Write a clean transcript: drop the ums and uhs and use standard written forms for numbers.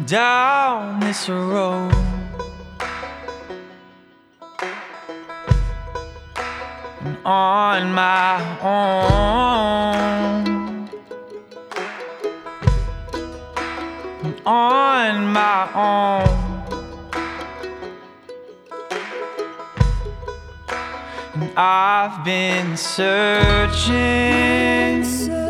down this road. And on my own, and on my own. And I've been searching